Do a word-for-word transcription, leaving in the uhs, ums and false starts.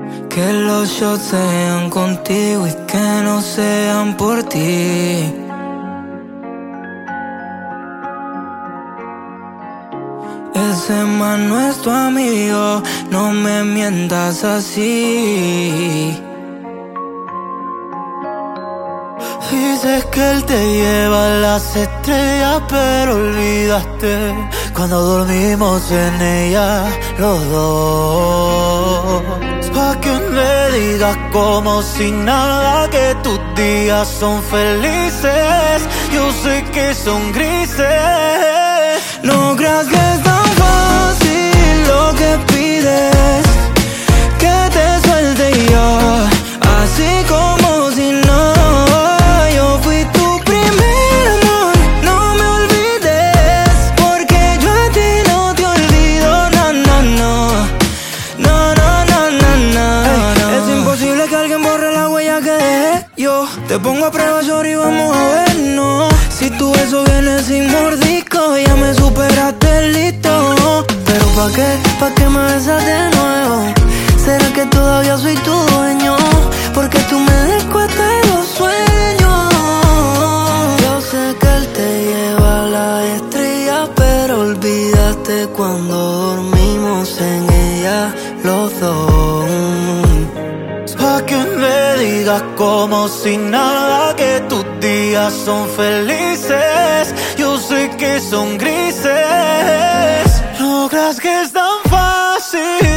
Que los shots sean contigo y que no sean por ti. Ese man no es tu amigo, no me mientas así. Dices que él te lleva a las estrellas, pero olvidaste cuando dormimos en ella los dos. Pa' que me digas como si nada que tus días son felices. Yo sé que son grises. No creas que es tan fácil lo que pides, que te suelte yo, así como si nada. Yo fui tu primer amor, no me olvides, porque yo a ti no te olvido, no, no, no. No, no, no, no, no, no. Es imposible que alguien borre la huella que dejé yo. Te pongo a prueba, shorty, vamos a ver, no. Si tu beso viene sin mordisco, ya me superaste, listo. Pero ¿pa' qué? ¿Pa' qué me besas de nuevo? ¿Será que todavía soy tu dueño? Porque tú me descuestas los sueños. Yo sé que él te lleva a la estrella, pero olvidaste cuando dormimos en ella los dos. Pa' que me digas como si nada que tus días son felices. Yo sé que son grises. No creas que es tan fácil